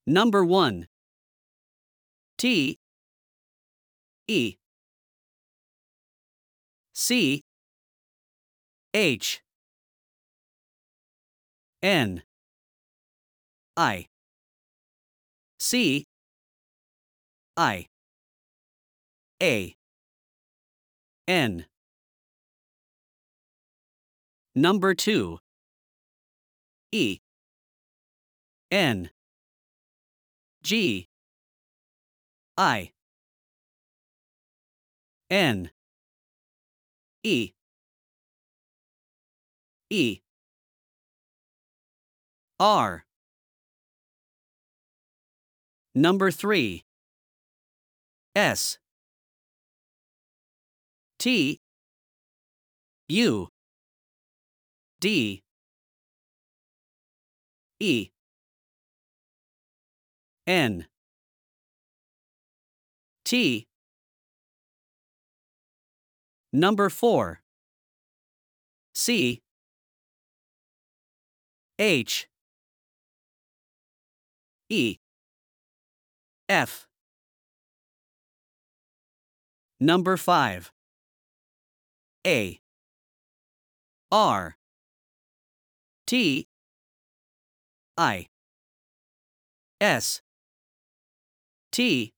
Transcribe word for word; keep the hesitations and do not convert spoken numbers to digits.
Number one. T E C H N I C I A N. Number two. E N G I N E E R. Number three. S T U D E N T. Number four. C H E F. Number five. A R T I S T